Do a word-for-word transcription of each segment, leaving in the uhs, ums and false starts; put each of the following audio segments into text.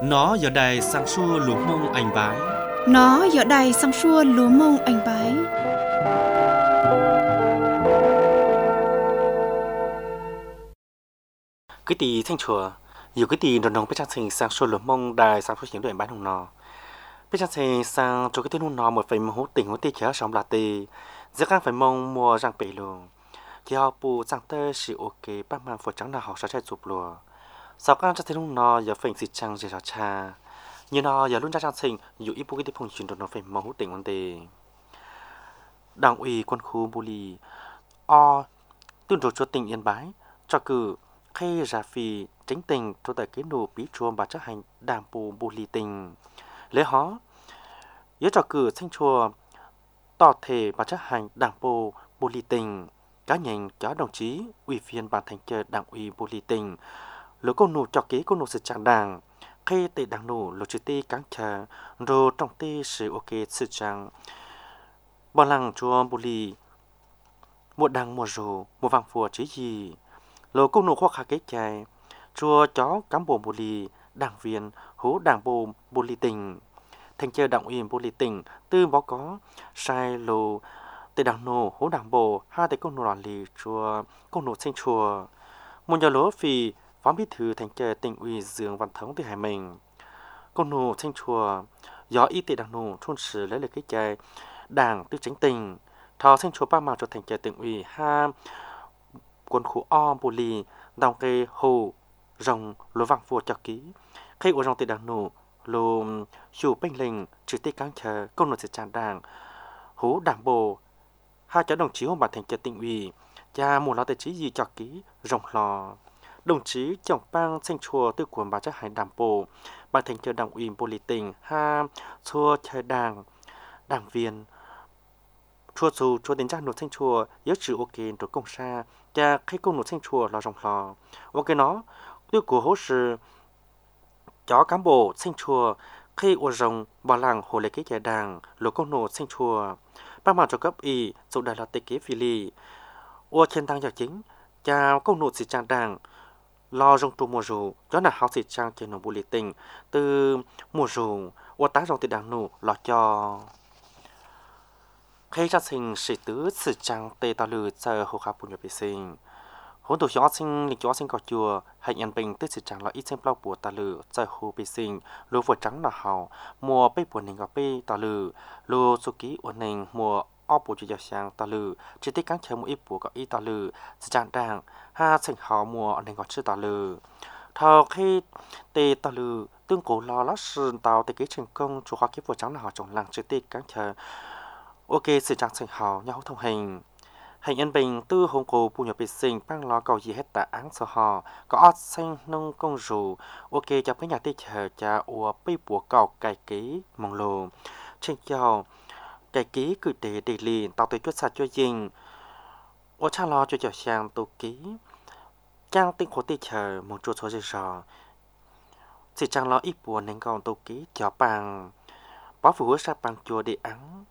Nó giờ đây sang xua lúa mông anh bái. Nó giờ đây sang xua lúa mông anh bái. Cái tì thanh chùa, nhiều cái tì đồng đồng biết trang sinh sang xua lúa mông đài sang xua những đoạn bán hồng nò. Biết trang sinh sang cho cái tên hồng nò một phần hú tỉnh hú tì kéo sống là tì. Giữa các phần mông mua răng bể luôn. Khi họ bù răng tơ sĩ ok bác mang phổ trắng là họ sẽ chạy chụp lùa. Sau các trang hồng nò giờ phần xịt trăng dễ cha. Như nó giờ luôn ra trang sinh dù ít bù cái phong truyền đồng đồng phần mông hú tỉnh vấn đề. Đảng ủy quân khu Bù Lì o tương đối cho tỉnh Yên Bái cho cử khi ra phi chính tình cho tại cái nụ bí chuông và chấp hành đảng bộ Bù Lì tỉnh lễ hó nhớ cho cử thanh chùa tỏ thể và chấp hành đảng bộ Bù Lì tỉnh cá nhân cho đồng chí ủy viên ban thành trợ đảng ủy Bù Lì tỉnh lối công nụ cho ký công nụ sự trạng đảng khi tại đảng nụ lối chỉ ti cán chờ rồi trong ti sự ok sự trạng bao lăng chùa Bù Lì một đằng một rù một vàng phùa chỉ gì lối công nụ khoa khá kế chạy chùa chó cán bộ Bù Lì đảng viên hú đảng bộ Bù Lì tỉnh thành chơi đảng ủy Bù Lì tỉnh tư báo có sai lô tại đảng nô hú đảng bộ hai tại công nụ đoàn lì chùa công nụ sinh chùa một nhà lúa phì phó bí thư thành chơi tỉnh ủy Dương Văn Thống từ Hải Mình công nụ sinh chùa gió y tế đảng nô thôn sử lấy lời kế chạy đảng tư chính tỉnh thọ sinh chùa ba màu trở thành chơi tỉnh ủy ha quân khu o Bù Lì đồng cây hồ rồng lúa vàng phùa chọc ký khi ở trong tiền đảng nổ lô chủ binh lình trực tiếp cán chờ công nội sự tràn đảng hú đảng bộ hai cháu đồng chí hôm bản thành trợ tỉnh ủy cha một lão tài trí gì chọc ký rồng lò đồng chí chồng bang sinh chùa tư quần bà chấp hành đảng bộ bản thành trợ đảng ủy Bù Lì tỉnh ha chùa chơi đảng đảng viên chùa dù chùa đến trang nộp sinh chùa nhớ chữ ok rồi công xa cha khi công nộp sinh chùa là rồng lò ok nó tiêu của hỗ sự chó cán bộ sinh chùa khi ở rồng bảo làng hồ lệ cái giải đảng lối công nộp sinh chùa bác mặt cho cấp y dụ đại là tây kế phi lì ở trên tăng giờ chính cha công nộp sĩ trang đảng lo rồng tu mùa rù đó là học sĩ trang trên nông Bù Lì tỉnh từ mùa rù ở tá rồng từ đảng nụ lo cho khi cha sinh sĩ tứ sự trang tây tàu lử chờ hồ khắp bùn nhập sinh hôn tổ cho sinh lịch cho sinh cỏ chùa hay nhận bình tứ sự trang là ít xem bao bùa tàu lử chờ hồ bị sinh lúa vừa trắng là hào mùa bay buồn hình gặp bay tàu lử lúa số ký ổn định mùa o bùa cho sang tàu lử chỉ tích cán chờ một ít bùa có ít tàu lử sự trang đàng ha sinh hào mùa ổn định có chữ tàu lử thao khi tây tàu lử tương cố lo lót sơn tàu tây kế thành công chủ khoa kiếp vừa trắng là hào trồng làng chỉ tích cán chờ ok sự trang sinh hào nhau thông hình hành nhân bình tư hồng cổ bù nhập bị sinh băng lo cầu gì hết tạ án sở họ có ót xanh nông công rù ok cho cái nhà tây chờ cha ua bay bùa cầu cài ký mong lồ trên chào cài ký cử đề đề liền tàu tới chốt sạt cho dinh ô cha lo cho chào sang tổ ký trang tinh khổ tây chờ một chỗ số dây sò sự trang lo ít bùa nên còn tổ ký cho bằng bó phủ sa bằng chùa để án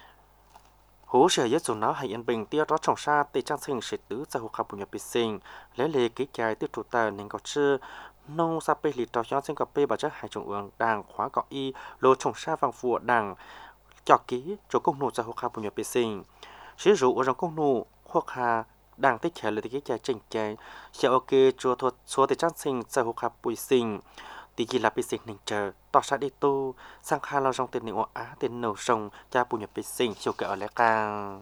hố sẽ nhất dùng nó hay yên bình tiêu đó trồng sa tây trang sinh sẽ tứ ra hồ khắp bùn nhập bị sinh lấy lệ ký trái tiêu trụ tờ nên có chữ nông sa bê lì tàu cho sinh cà phê và chất hai trồng uống đàng khóa cọ y lô trồng sa vàng phù đàng cho ký cho công nụ ra hồ khắp bùn nhập bị sinh sử dụng ở trong công nụ hoặc hà đàng tích trẻ lời ký trái trình trái sẽ ok cho thuật số tây trang sinh ra hồ khắp bùn sinh tí chỉ là bị sinh ninh chờ tỏ ra đi tu sang khai lo trong tiền nịu á tiền nấu sông cha bùn nhập bị sinh chiều kẹo ở lẽ càng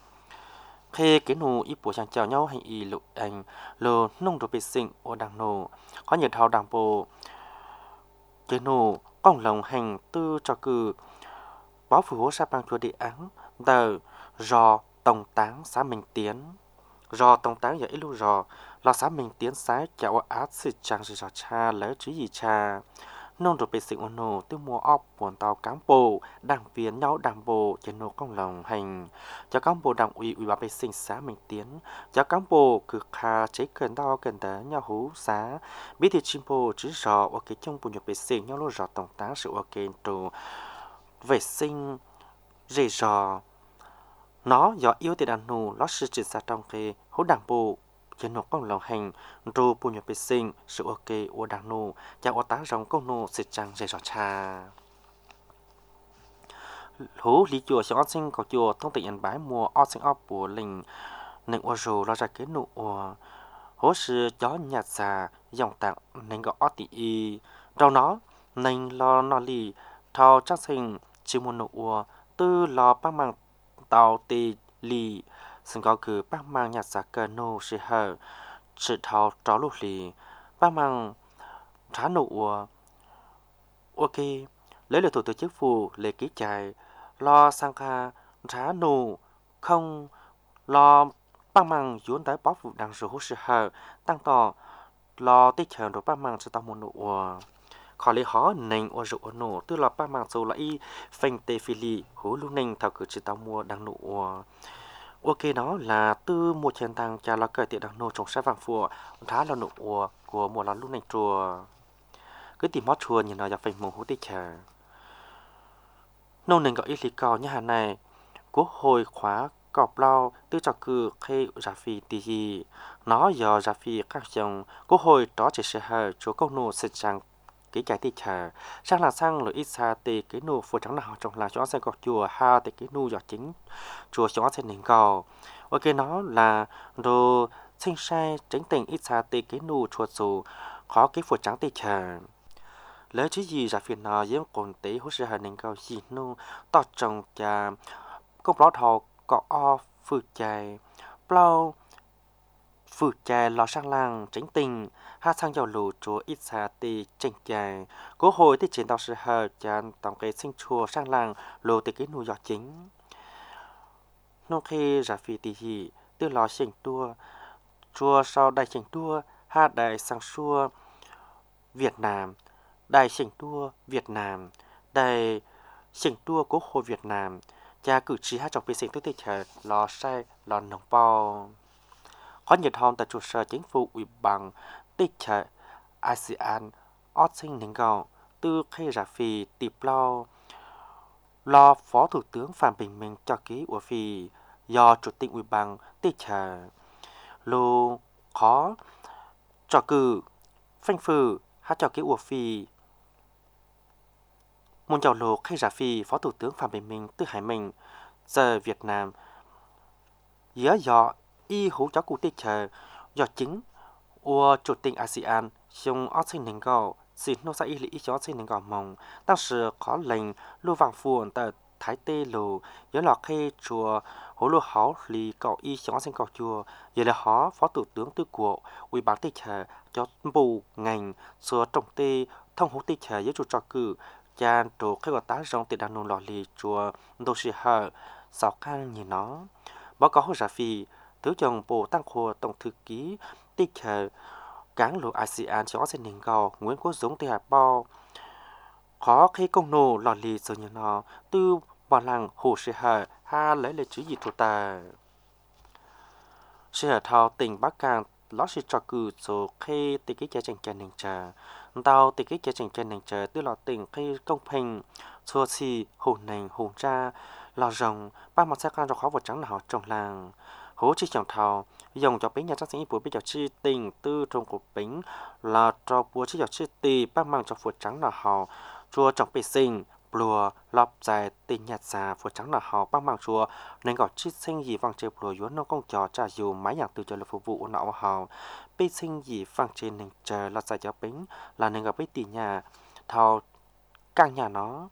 khi cái nụ ít bùa chàng chào nhau hay y lụ anh lô nông đồ bị sinh ở đằng nổ có nhiều thao đằng bộ cái nụ cong lòng hành tư cho cử báo phủ sa bằng chùa địa án tờ rò tổng táng xã Minh Tiến rò tổng táng giờ ít lưu rò là xã Minh Tiến xã chào át sự trang sự cha lấy chữ gì cha nông đồ bị sinh ôn nổ tiêu mua ốc buồn tàu cán bộ đảng viên nhau đảng bộ cho nô công lòng hành cho cán bộ đảng ủy ủy ban bị sinh xã Minh Tiến cho cán bộ cực hà chế cần đo cần đỡ nhau hú xã bí thư chim bộ chữ rò ở cái trong bộ nhập bị sinh nhau lô rò tổng táng sự ở cái trụ vệ sinh dễ rò nó do yêu thì đàn nô nó sự chỉ ra trong cái hố đảng bộ trên nọ công lòng hành ru pu nhập bị sinh sự ok của đảng nô cha ở tá rong công nô sẽ chẳng dễ rõ cha hú lý chùa sẽ sinh có chùa thông tin nhận bái mùa ở sinh ở của linh nên ở rồi lo ra cái nụ hố sư chó nhạt xà dòng tạng nên gọi ở tỷ đâu nó nên lo nó lì thao chắc sinh chỉ một nụ tư lo bác mang tàu tì lì xin có cứ bác mang nhạt xà cờ nô sẽ hở sự thao tró lụt lì bác mang trả nụ ok lấy lời thủ tướng chức vụ lệ ký chạy lo sang kha trả nụ không lo bác mang dũng tới bóp vụ đằng số sự hở tăng tỏ lo tích chờ rồi bác mang sẽ tạo một nụ khó lấy khó nền ở rượu nổ tức là bác mang số lại phanh tê phi lì hú lúc nền thảo cử chỉ tạo mua đằng nụ ok đó là tư một chiến tăng cho là cởi tiện đằng nổ trong sát vàng phùa thá là nụ của một là lúc nền chùa cứ tìm mót chùa nhìn nóจะphanh mù hú tích chờ nô nền gọi ý lý cao như hàng này quốc hội khóa cọp lao tư cho cử khi giả phi tì nó giờ giả phi các dòng quốc hội đó chỉ sẽ hở chỗ công nô sẽ chẳng cái trái tì chờ sang là sang lợi ít xa tì cái nô phù trắng nào trong là chỗ sẽ có chùa ha tì cái nô giọt chính chùa chỗ sẽ nền cầu ok nó là đồ sinh sai tránh tình ít xa tì cái nô chùa dù khó cái phù trắng tì chờ lấy chứ gì giả phi nó giống còn tí hỗ trợ nền cầu gì nô to trồng trà công lót thọ có o phượt chạy plau phượt chạy lò sang làng tránh tình hát sang giàu lù chúa ít xa tì tranh chạy cố hồi thì chiến tàu sự hờ chán tổng cái sinh chùa sang làng lù từ cái nụ giọt chính nô khi giả phi tì hì từ lò xỉnh tua chùa sau đại xỉnh tua hát đại sang xua Việt Nam đại xỉnh tua Việt Nam đại xỉnh tua cố hồi Việt Nam cha cử chỉ hát trong vệ sinh tối chờ lò sai lò nồng bao có nhiệt hòn tại trụ sở chính phủ ủy ban tích chờ a sê an ót sinh nền gạo từ khi giả phi tiệp lo lo phó thủ tướng Phạm Bình Minh cho ký của phi do chủ tịch ủy ban tích chờ lô khó cho cử phanh phừ hát cho ký của phi môn giàu lô khi giả phi phó thủ tướng Phạm Bình Minh từ Hải Minh giờ Việt Nam giữa do y hữu cho cụ tích chờ do chính của chủ tịch a sê an dùng ót sinh nền gạo xin nô sa y lý cho sinh nền gạo mong当时có lệnh lưu vàng phuồn tại Thái Tê lù giữa lọ khi chùa hữu lưu hảo lý cậu y cho sinh cậu chùa giờ là họ phó thủ tướng tư của ủy ban tích chờ cho bù ngành xưa trồng tê thông hữu tích chờ với chủ trò cử cha đồ khi gọi tá rong từ đàn nông lò lì chùa đô sĩ hờ sáu khăn nhìn nó báo cáo hồ giả phi thứ chồng bộ tăng khô tổng thư ký tích chờ cán lộ a sê an cho sinh nền gạo Nguyễn Quốc Dũng từ Hà Bao khó khi công nô lò lì rồi nhìn nó từ bà làng hồ sĩ hờ ha lấy lời chữ gì thủ tà sĩ hờ thao tỉnh Bắc Cang lót sĩ trò cử số khi tỷ ký chế trình chân nền trà tao tỷ ký chế trình chân nền trà từ lọ tỉnh khi công bình xua xì hồ nền hồ ra lò rồng ba mặt xe can cho khó vật trắng nào trong làng hố chi chồng thao dùng cho bánh nhà trang sinh của bây giờ chi tình tư trong của bánh là cho bùa chi giờ chi tì ba mang cho vật trắng nào họ chùa trong bể sinh bùa lọp dài tình nhạt xà vật trắng nào họ ba mang chùa nên gọi chi sinh gì vàng chơi bùa yuan nó công trò trả dù máy nhạc từ cho là phục vụ nọ họ bê sinh gì vàng trên nền chờ là dài cho bánh là nên gặp bê tì nhà thao càng nhà nó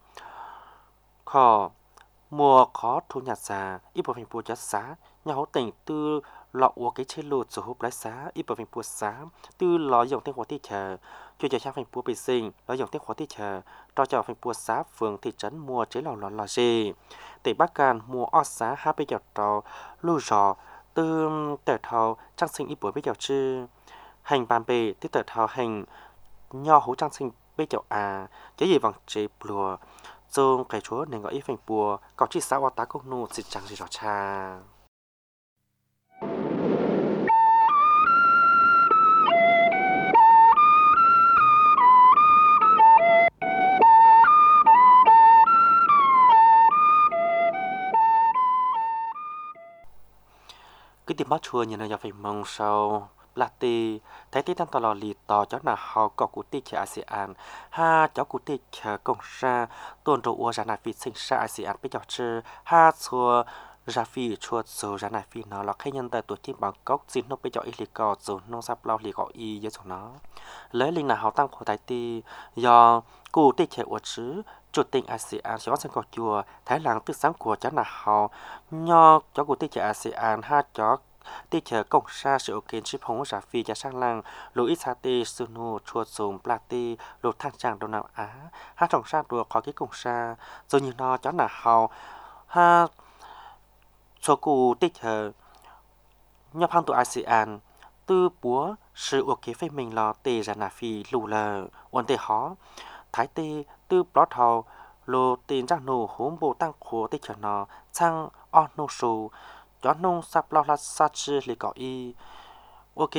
khó mùa khó thu nhạt xà ít bộ phim bùa chất xá nhà hỗ tình tư lọ uống cái chế lụt số hộp lái xá ít bộ phim bùa xá tư lọ dùng tiếng hóa tí chờ cho cho trang phim bùa bị sinh lọ dùng tiếng hóa tí chờ cho cho phim bùa xá phường thị trấn mua chế lò lò lò gì tỉnh Bắc Cạn mua ót xá hai bây giờ trò lưu rò tư tờ thầu trang sinh ít buổi bây giờ chứ hành bàn bề tư tờ thầu hành nho hữu trang sinh bây giờ à cái gì bằng chế bùa dùng cái chúa nên gọi ít phim bùa có chỉ sáu tá công nô chỉ chẳng gì rõ cha cái tìm bắt chùa như là phải mong sau là tì thấy tí tăng tò lò lì tò cho là họ có cụ tì chả ASEAN ha cháu cụ tì chả công sa tuần rồi ua ra nà phi sinh sa ASEAN bây giờ chứ ha chùa ra phi chùa rồi ra nà phi nó là khách nhân tại tuổi chim bằng cốc xin nó bây giờ ít lì cò rồi nó sắp lao lì cò y với chúng nó lấy linh là họ tăng của thái tì do cụ tì chả ua chứ chủ tịch ASEAN sẽ có sân cò chùa thái lan tức sáng của cháu là họ nho cháu cụ tì chả ASEAN ha cháu tê chờ công sa sự kiện chip hồng giả phi cho sang làng Louis Sate Sunu chùa dùng Plati lột thang tràng Đông Nam Á ha trọng sa đùa khó cái công sa rồi như nó chó là hào ha số cụ tê chờ nhập hàng tụ ASEAN tư búa sự ok phê mình là tê ra nà phi lù lờ ổn tê khó thái tê tư plot hào lô tên trang nô hỗn bộ tăng khổ tê chờ nó sang on nô su cho nông sắp lo là sát chứ lì cỏ y ok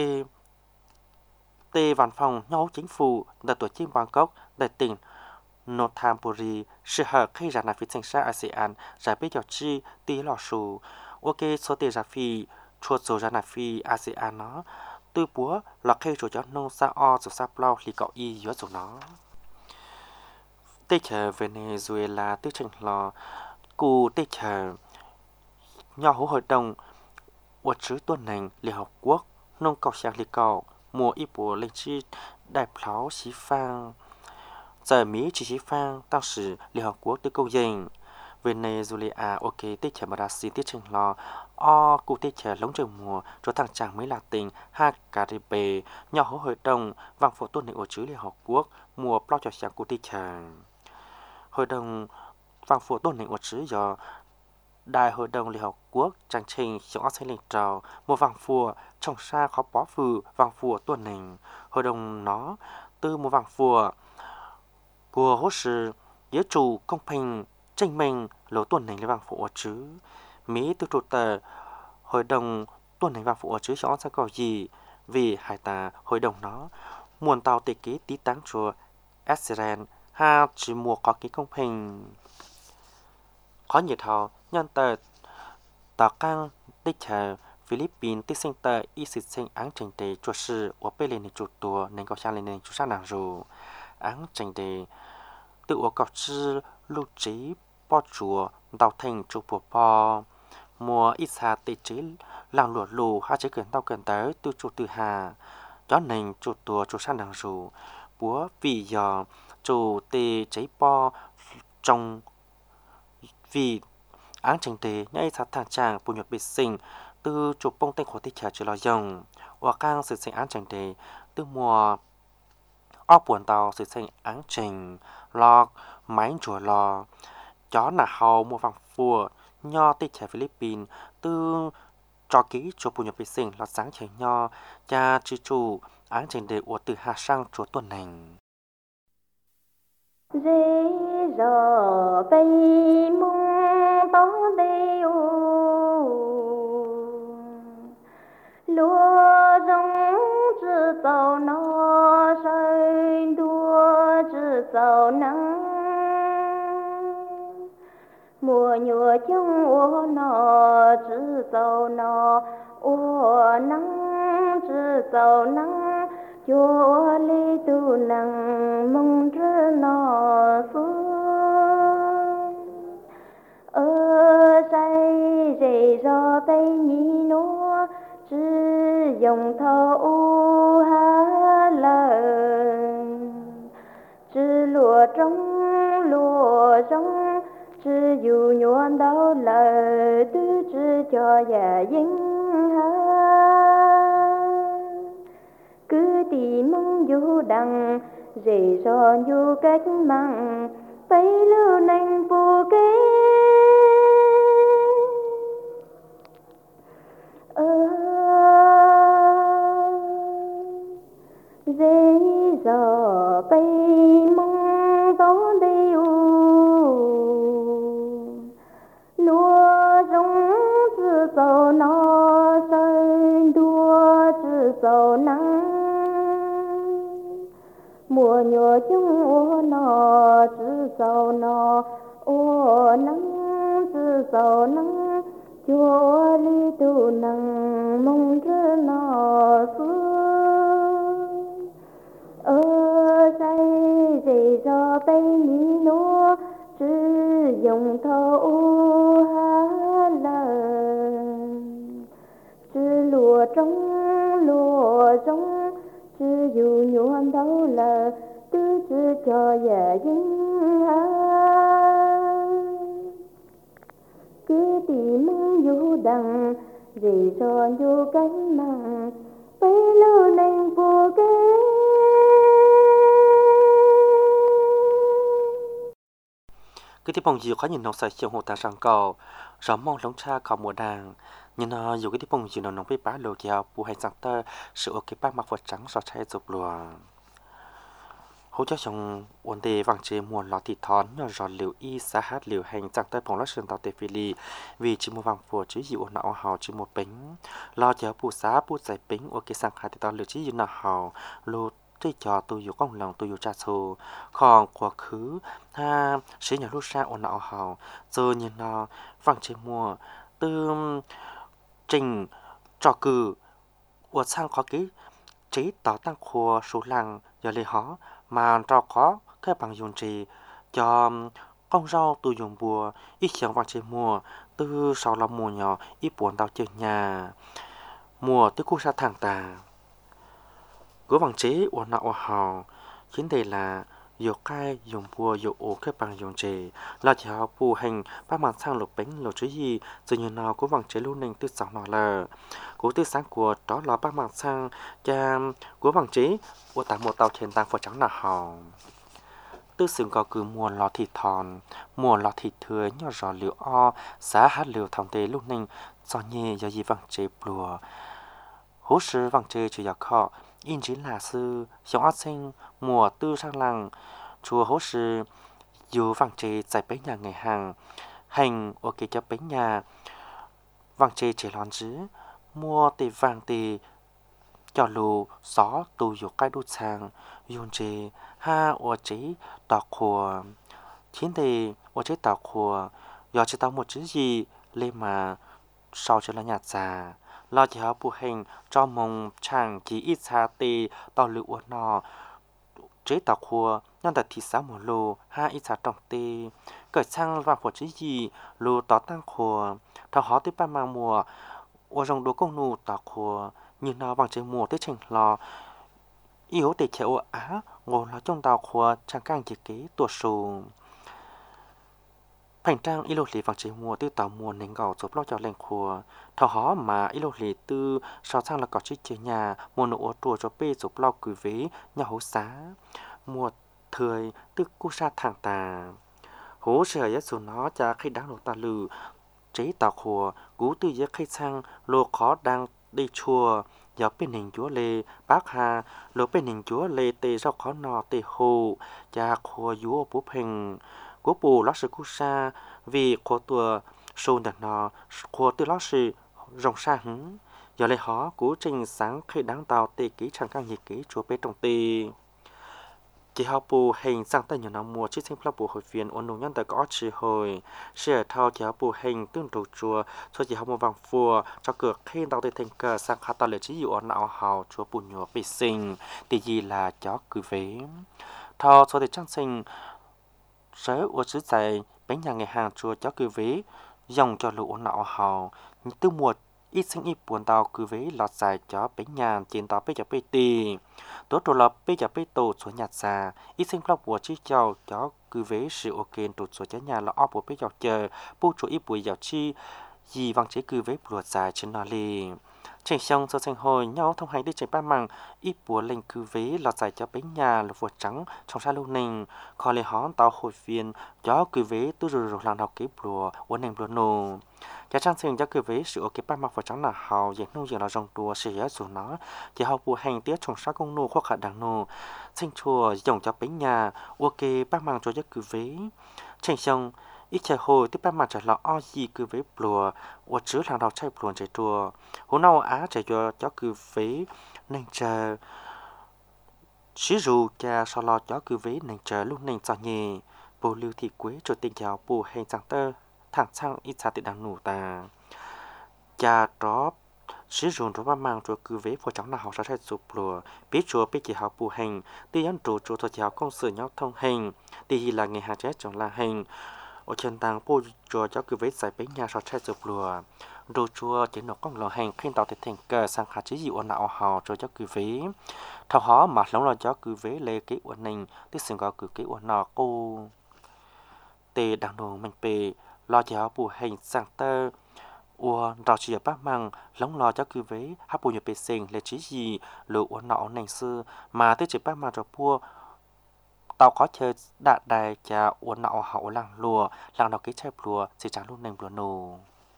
tê văn phòng nhau chính phủ tại tổ chức Bangkok tại tỉnh Nonthaburi sự hợp khi ra nạp phi sinh sát ASEAN giải biết cho chi tí lò sù ok số tiền ra phi chuột số ra nạp phi ASEAN nó tư búa là khi chủ cho nông sa o rồi sắp lo lì cỏ y giữa chỗ nó tê chờ Venezuela tư trình lò cụ tê chờ nhà hữu hội đồng của chữ tuần này Liên Hợp Quốc nông cầu sang Liên cầu mùa y bùa lên chi đại pháo xí phang giờ Mỹ chỉ xí phang当时 Liên Hợp Quốc tới câu dành Venezuela ok tiết trẻ Brazil tiết trình lò o cụ tiết trẻ lống trường mùa cho thằng chàng mới là tình ha Caribe nhà hữu hội đồng vang phổ tuần này của chữ Liên Hợp Quốc mùa bao cho sang cụ tiết trẻ hội đồng vang phổ tuần này của chữ do Đại hội đồng Liên Hợp Quốc trang trình trong ác lịch trào một vàng phùa trong xa khó bó phừ vàng phùa tuần này hội đồng nó từ một vàng phùa của hỗ sự giới chủ công bình tranh mình lỗ tuần này là vàng phùa chứ Mỹ từ trụ tờ hội đồng tuần này vàng phùa chứ cho sẽ có gì vì hai ta hội đồng nó muôn tàu tệ ký tí táng chùa Israel ha chỉ mua có ký công bình khó nhiệt hào nhân tờ tờ căng tích chờ Philippines tích sinh tờ y sự sinh án trình đề chùa sư của bê lên chủ tùa nên có sang lên nên chủ sát nàng dù án trình đề tự ổ cọc sư lưu trí bó chùa đào thành chủ bùa bò mùa ít xa tê trí làng lụa lù hai chế gần tao gần tới từ chủ từ hà gió nền chủ tùa chủ sát nàng dù búa vì giờ chủ tê cháy bò trong vì án trình đề nhảy sát thang tràng bùi nhật bị sinh từ chụp bông tên của tích trả chữ lò dòng và càng sự sinh án trình đề từ mùa ốc buồn tàu sự sinh án trình lò máy chùa lò chó nà hầu mua vàng phùa nho tích trả Philippines từ cho ký chụp bùi nhật bị sinh lò sáng trời nho cha chữ chủ án trình đề của từ hà sang chúa tuần này dễ dò bay mong to đê ô lúa rong chữ giàu nó rơi đua chữ giàu nắng mùa nhựa trong ô nó chữ giàu nó ô nắng chữ giàu nắng chúa lý tu năng mong chữ nó xuống ở đây dễ dò bay nhí nó chữ dòng thâu hà lần chữ lúa trong lúa trong chữ dù nhuận đau lời tư chữ cho già dính ha cứ tìm mong dù đằng dễ dò dù cách măng bay lưu nành bù kế dễ dò bay mong gió đi u lúa giống chữ dầu nó rơi đua chữ dầu nắng mùa nhựa chung ô nó chữ dầu nó ô nắng chữ dầu nắng chúa lý tu năng dùng thâu hà lần chứ lúa trong lúa trong chứ dù nhuộm đâu là tư chứ cho dạ dính ha cứ tìm dù đằng gì cho dù cánh măng bấy lâu nành bùa kế cứ tiếp bông dìu khó nhìn nông sài chiều hồ tàng sang cầu gió mong lóng cha cầu mùa đàng nhưng nó dù cái tiếp bông dìu nông với bá lô kéo bù hành sang tơ sự ok bác mặc vật trắng so cháy rụp lùa hỗ trợ trong vấn đề vàng chế muôn lọ thịt thón nhỏ giọt liều y xã hát liều hành sang tơ bóng lót sườn tàu tê phi li vì chỉ một vàng phùa chứ dịu nọ hào chỉ một bánh lo kéo bù xã bù giải bánh ok sang hai tàu liều chỉ dịu nọ hào lô chơi trò tôiอยู่công lòng tôiอยู่cha số còn quá khứ ha sẽ nhà lúc xa ôn nọ hào giờ nhìn nó vàng chế mùa từ trình trò cử của sang có cái chế tạo tăng khua số lăng giờ lấy họ mà trò có cái bằng dùng trì cho con rau tôi dùng bùa ít chẳng vàng chế mùa từ sau là mùa nhỏ ít buồn tao chơi nhà mùa từ khu xa thẳng tà của bằng chế ổn nọ hào chính đây là dầu cay dùng bùa dầu ổ cái bằng dùng chế là chỉ học bù hành ba màn sang lục bánh lục chứ gì giờ như nào của bằng chế luôn nên từ sáu nọ là của từ sáng của đó là ba màn sang cha của bằng chế của tại một tàu trên tăng phở trắng là hào từ sừng có cứ mùa lò thịt thòn mùa lò thịt thừa nhỏ giò liều o giá hát liều thòng tê lúc nên do nhẹ do gì bằng chế bùa hố sư bằng chế chỉ giặc họ in chính là sư giống ác sinh mùa tư sang lăng chùa hố sư dù vàng chế giải bấy nhà ngày hàng hành ok cho bấy nhà vàng chế chỉ lon chứ mua tì vàng tì cho lù gió tù dù cái đút sang dùng chế ha ô chế tỏ khùa khiến tì ô chế tỏ khùa do chế tao một chữ gì lên mà sau cho là nhạt già lo chỉ học bù hình cho mong chẳng chỉ ít xa tì tàu lựu uốn nọ chế tàu khua nhân tại thị xã một lô ha ít xa trọng tì cởi sang vào của chữ gì lô tó tăng khua thảo họ tới ba mang mùa ô rồng đồ công nụ tàu khua nhưng nó bằng chế mùa tới trình lò yếu để chế ô á ngồi là trong tàu khua chẳng càng chỉ kế tuột sù thành trang ít lô lì vàng chế mùa từ tàu mùa nền gạo giúp lo cho lệnh khua thảo họ mà ít lô lì từ sau sang là có chiếc chế nhà mùa nụ trùa cho bê giúp lo cử vế nhà hố xá mùa thời từ cu sa thẳng tà hố sở nhất số nó cha khi đáng lộ ta lử chế tàu khua cú từ giấc khi sang lô khó đang đi chùa giờ bên hình chúa lê bác hà lô bên hình chúa lê tê do khó nọ tê hồ cha khua vua bố hình của bù lót sự cú sa vì của tua sôn đặt nọ của từ lót sự rồng sa hứng giờ lấy họ cú trình sáng khi đáng tàu tê ký chẳng càng nhiệt ký chúa bê trong tê chỉ học bù hình sang tay nhiều năm mùa chiếc sinh plau bù hội viên ôn nụ nhân tại có chỉ hồi sẽ thao chỉ học bù hình tương đủ chùa cho chỉ học một vàng phùa cho cửa khi đào tới thành cờ sang khát tao lệ chỉ dụ ôn não hào chúa bù nhùa bị sinh thì gì là chó cứ vế thao cho để trang sinh sớ của chữ dài bánh nhà ngày hàng chùa chó cứ vế dòng cho lũ ôn não hào từ mùa ít sinh ít buồn tao cứ vế lọt dài chó bánh nhà trên tao bê chó bê tì tốt đồ lập bây giờ bây tổ số nhạt xa ít sinh phong của chi chào cho cứ vế sự ok tụt số cháy nhà là op của bây giờ chờ bu chủ ít buổi giờ chi gì vang chế cứ vế bùa dài trên nó lì chạy xong so sánh hồi nhau thông hành đi chạy ba măng ít bùa lên cứ vế lọt dài cho bánh nhà là vượt trắng trong xa lưu nình khỏi lấy hón tao hồi viên cho cứ vế tôi rồi rồi làm đọc cái bùa uốn nền bùa nô cha trang sinh cho cứ vế sự ok ba mặc vào trắng là hào dệt nô giờ là dòng tua sẽ nhớ dù nó chỉ học bùa hành tiết trong sát công nô khoác khả đằng nô sinh chùa dòng cho bánh nhà ok ba mang cho cho cứ vế chạy xong ít chạy hồi tiếp ba mang trả lọ o gì cứ vế bùa và chứa làm đào chạy bùa chạy chùa hôm nào á chạy cho cho cứ vế nên chờ sử dụng cha sau lo cho cứ vế nên chờ lúc nên cho nhẹ bùa lưu thị quế cho tình chào bùa hành sang tơ thẳng sang ít xa thì đang nổ ta cha đó sử dụng cho ba mang cho cứ vế phổ trắng là học sẽ sụp lùa biết chúa biết chỉ học bù hành tuy nhiên chủ chủ thuật giáo công sự nhau thông hành thì là ngày hà chết trong là hành ở trên tàng bố chùa cho cứ với giải bánh nhà sọt chạy chụp lùa đồ chùa chỉ nó con lò hành khi tàu thì thành cờ sang khá chỉ dịu nào hò cho cho cứ với thao hó mà lóng lo cho cứ với lê cái uẩn nình tức sinh có cứ cái uẩn nọ cô tề đằng đồ mình bề lo cho bù hành sang tơ ua đào chỉ bác măng lóng lo cho cứ với hấp bù nhập bề sinh lê chỉ gì lựa uẩn nọ nành xưa mà tới chỉ bác măng cho bua tao có chơi đạt đài cha uốn nọ hậu làng lùa làng đào cái chai lùa chỉ trả luôn nền lùa nô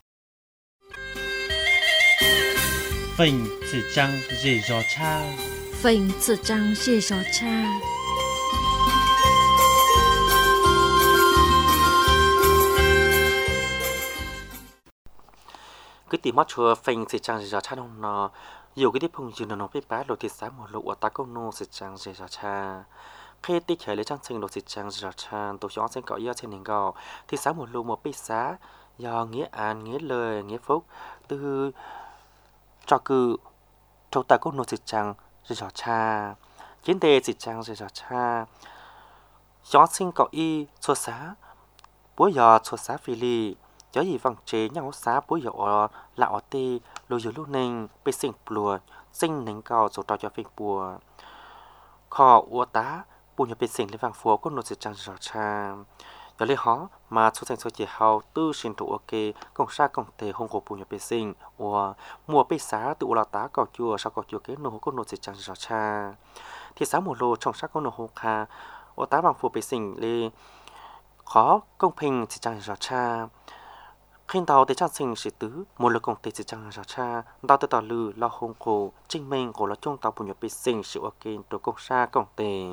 Phình chỉ trăng dì gió cha Phình chỉ trăng dì gió cha cái tìm mắt chùa phình chỉ trăng dì gió cha đông nọ nhiều cái tiếp phong dừng nó biết bá đồ thì sáng một lụa ta công nô chỉ trăng dì gió cha khi tích khởi lấy trang trình đồ dịch trang giọt tràn tổ chức sinh cọ yêu trên nền gò thì sáng một lù một bích xá do nghĩa an nghĩa lời nghĩa phúc từ cho cử trong tài công nô dịch trang giọt trà chiến đề dịch trang giọt trà gió sinh cọ y xua xá búa giò xua xá phi lì gió gì văng chế nhau xá búa giò lạo tê lùi dừa lúc nền bê sinh bùa sinh nền gò rồi trò cho phình bùa kho ua tá bùn nhập biệt sinh lên vàng phố có nội dịch trang rõ cha giờ lấy họ mà số thành số chỉ hào tư sinh thủ ok công sa công tề hông của bùn nhập biệt sinh và mùa bê xá tự là tá cỏ chùa sau cỏ chùa cái nô có nội dịch trang rõ cha thì sáu mùa lô trong sắc có nô hô kha ở tá vàng phố biệt sinh lên khó công bình dịch trang rõ cha khi tàu tới trang sinh sĩ tứ một lực công tề dịch trang rõ cha tàu tới tàu lư lo hông cổ trinh minh của lo chung tàu bùn nhập biệt sinh sự ok tổ công sa công tề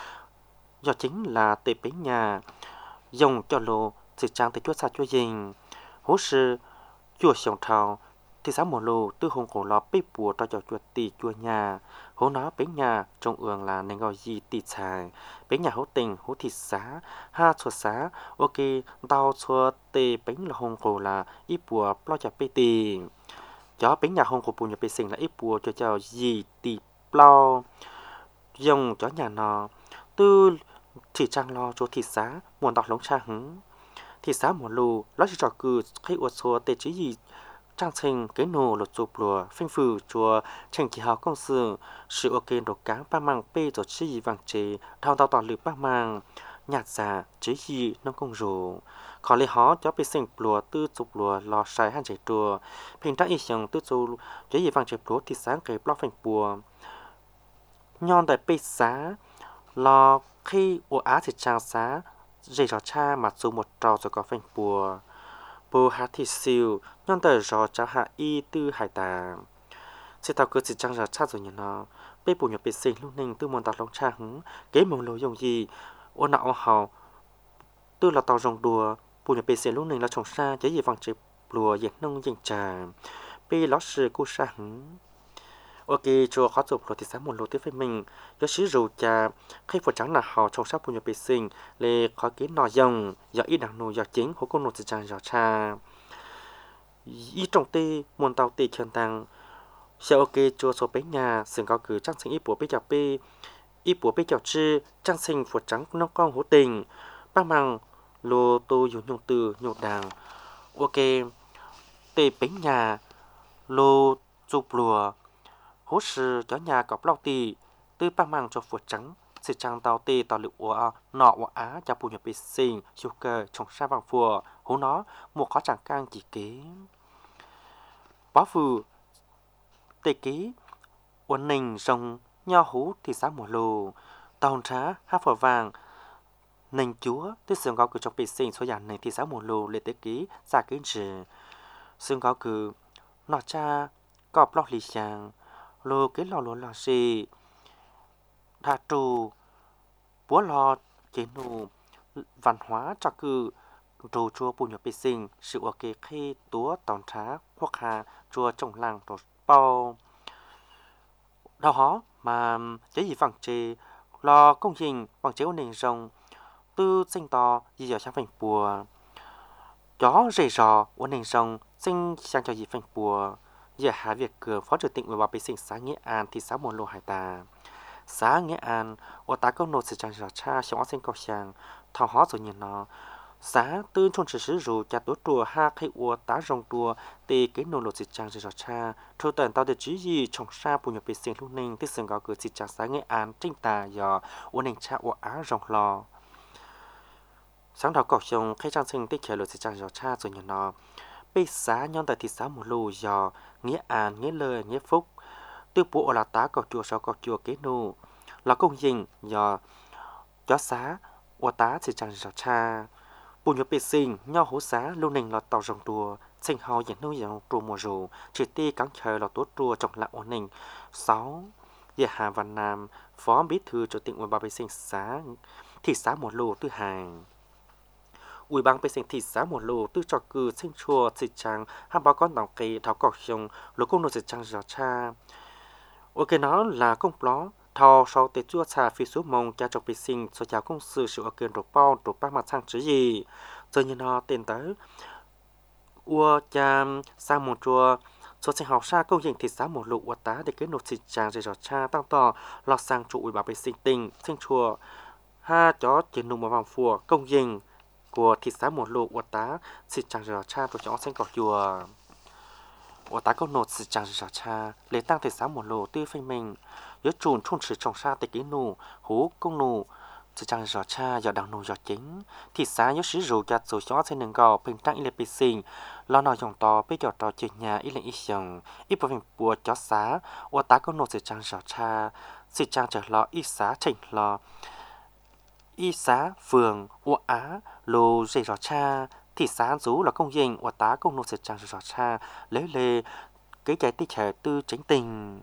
do chính là tề bế nhà dùng cho lô sự trang tới chuột sa chuột dình hỗ sư chuột sống thao thì sáng một lô tư hùng cổ lò bế bùa cho cho chuột tì chuột nhà hỗ nó bế nhà trong ương là nên gọi gì tì xài bế nhà hỗ tình hỗ thịt xá ha chuột xá ok tao chuột tề bế là hùng cổ là ít bùa lo cho bế tì cho bế nhà hùng cổ bùa nhà bế sinh là ít bùa cho cho gì tì lo dùng cho nhà nó tư chỉ trang lo cho thị xã muốn đọc lống cha hứng thị xã một lù nó chỉ trò cử khi uất số tệ chỉ gì trang trình cái nô lột chụp lùa phanh phừ chùa trình kỳ hào công sự sự ok đồ cá ba mang bê cho chỉ gì vàng chế thao tao tỏ lử ba mang nhạt giả chỉ gì nó công rủ khó lấy họ cho bê sinh lùa tư chụp lùa lò xài han chạy chùa平常一想tư chụp chỉ gì vàng chế lùa thị xã cái block phanh bùa nhon tại bê xã lo khi ủa á thì trang xá dây trò cha mà dù một trò rồi có phanh bùa bùa hát thì siêu nhân tờ trò cha hạ y tư hải tà sẽ tao cứ chỉ trang trò cha rồi như nó bê bùa nhập bê sinh lúc ninh tư môn tao lông cha hứng kế mong lô dùng gì ủa nạo hào tư là tao rồng đùa bùa nhập bê sinh lúc ninh là trồng xa chế gì vàng chế bùa dệt nông dành trà bê ló sư cô sa hứng ok cho khó chụp rồi thì sáng một lô tiếp với mình do sử dụng cha khi phụ trắng là họ trong sát bùn nhập bê sinh lê khó kiến nọ dòng do ít đảng nô do chính hỗ công nô chỉ trang do cha ý trọng tê muôn tàu tê chân tăng sẽ ok cho số bé nhà sừng cao cử trang sinh ít bùa bé chào bê ít bùa bé chào chư trang sinh phụ trắng nông con hỗ tình bác mang lô tô dùng nhung từ nhung đàng ok tê bé nhà lô chụp lùa hỗ sư cho nhà cọp lau tì tư ba mang cho phượt trắng sự trang tàu tì tàu lựu ủa nọ ủa á cho bùn nhập bê sinh chu cơ trong sa vàng phùa hố nó một khó chẳng cang chỉ kế bó phù tê kế uốn nình rồng nho hú thì sáng mùa lù tàu trá hát phở vàng nình chúa tư sương gáo cử trong bê sinh số dạng này thì sáng mùa lù lệ tê kế xa kế trừ sương gáo cử nọ cha cọp lọc lì chàng lô cái lò lúa lò xì đa trù búa lò chế nụ văn hóa cho cư trù chùa bùn nhập bê sinh sự ok khi túa tòn trá quốc hà chùa trồng làng trò bao đau hó mà chế gì vàng chế lò công trình vàng chế ổn định rồng tư sinh to gì giờ sang phành bùa chó rầy rò ổn định rồng sinh sang cho gì phành bùa giờ hạ việc cửa phó chủ tịch ủy ban bê sinh xã Nghĩa An thị xã Môn Lô Hải Tà xã Nghĩa An ở tá công nô sự trang rõ cha trong sinh cầu sàng thao hóa rồi nhìn nó xã tư chôn chỉ sử dụng chặt tổ chùa ha khai ua tá rong chùa tê cái nô lột dịch trang chỉ cha thu tận tao để chỉ gì trong sa bùn nhập bị sinh lúc ninh tí sừng gạo cửa dịch trang sáng nghệ án trinh tà giờ uốn nền cha ua á rong lò sáng đầu cọc chồng khai trang sinh tích khởi lột dịch trang cha rồi nhận nó bây xã nhon tại thị xã một lù giờ nghĩa án nghĩa lời nghĩa phúc tư bộ là tá cọc chùa sau cọc chùa cái nô là công dình giờ chó xá ua tá dịch trang cha bùn nhập bị sinh nhau hố xá lưu nền lọt tàu rồng đùa sinh hào dẫn nuôi dẫn trùa mùa rù chỉ ti cắn trời lọt tốt trùa trong lặng ổn định sáu giờ hà văn nam phó bí thư chủ tịch ủy ban vệ sinh xã thị xã một lô tư hàng ủy ban vệ sinh thị xã một lô tư trò cử sinh chùa thị trang hai bà con tàu cây tháo cọc sông lúa công nô thị trang giò cha ok nó là công ló thao sau tết chua trà phi số mông cha trọc bị sinh số cháu công sự sự ở kiên đồ bao đồ ba mặt sang chữ gì giờ như nó tên tới ua cha sang một chùa số sinh học xa công trình thị xã một lục ua tá để kết nối thị tràng rồi cha tăng to lọt sang chủ ủy ban vệ sinh tỉnh sinh chùa ha chó chiến nung một vòng phùa công trình của thị xã một lục ua tá thị tràng rồi cha tổ chó sinh cọc chùa ua tá công nối thị tràng rồi cha lấy tăng thị xã một lục tư phanh mình nhớ chuồn chuồn sử trồng sa tây kỹ nụ hú công nụ chỉ chẳng rõ cha giờ đằng nụ giờ chính thì xã nhớ sử dụng chặt số chó trên đường gò bình trang ile bị sinh lo nói dòng to bây giờ trò chuyện nhà ít lên ít dòng ít bộ phim bùa chó xá ô tá công nụ chỉ chẳng rõ cha chỉ chẳng trở lo ít xã chỉnh lo ít xã phường ô á lô dây rõ cha thì xã rú là công trình ô tá công nụ chỉ chẳng rõ cha lấy lê cái trái tích hệ tư chính tình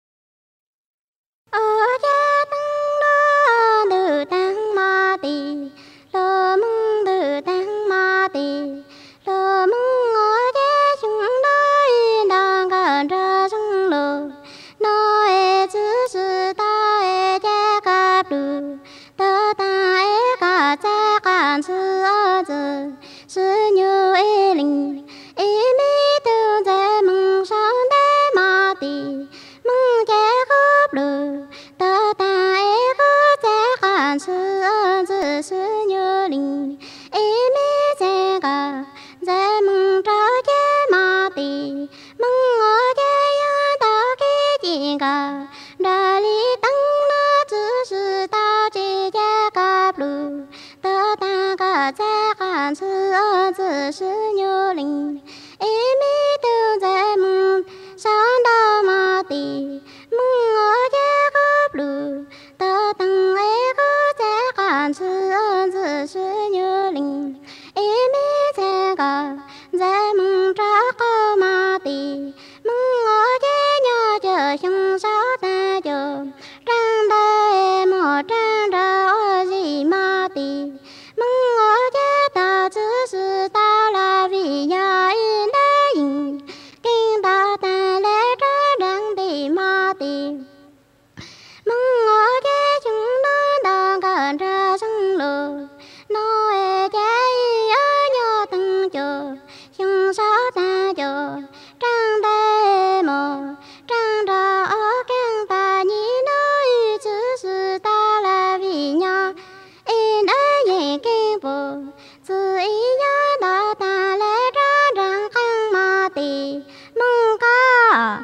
tăng ma tì lơ mông từ tăng ma tì lơ mông ở gia chúng nói đang gần ra sông lô nói chữ chữ ta e gia cáp lù ta ta e cả gia cản chữ ở chữ chữ như e linh e mi từ gia mông sáng đế ma tì mông gia cáp lù ta ta e sư ơn sư nhớ linh em mê che cả che mong cho che ma tì mong ở che ya ta cái gì cả đa li tăng na chữ sư ta che che cả blu ta ta cả che cả sư ơn sư nhớ linh em mê từ che mong sáng đau ma tì mong ở che cả blu ta tăng e sư ơn sư nhớ linh em mê che cả che mong trả câu ma tì mong ở che nhỏ chờ trong sáu ta chờ trang đây một trang ra ở gì ma tì mong ở che ta chữ sư ta là vì nhà in đã in kinh ta ta lẽ ra đang đi ma tì mong ở che chúng nó đang gần ra sông lô nói che ở nhỏ từng chờ trong sáu ta chờ trang đây một trang ra ở trang ta nhìn nói chữ sư ta là vì nhau in ở gì kinh bộ chữ ý nhớ đó ta lẽ ra rằng khăn ma tì mong ca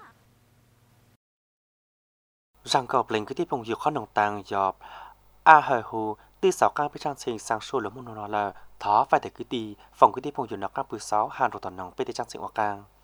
rằng gọp lên cái tiếp phong dược khó nồng tàng dọp a hời hù tư sáu cao với trang sinh sang số lớn một nó là thó phải thể cứ đi phòng cái tiếp phong dược nó các bữa sáu hàng đồ toàn nòng bê trang sinh hoa càng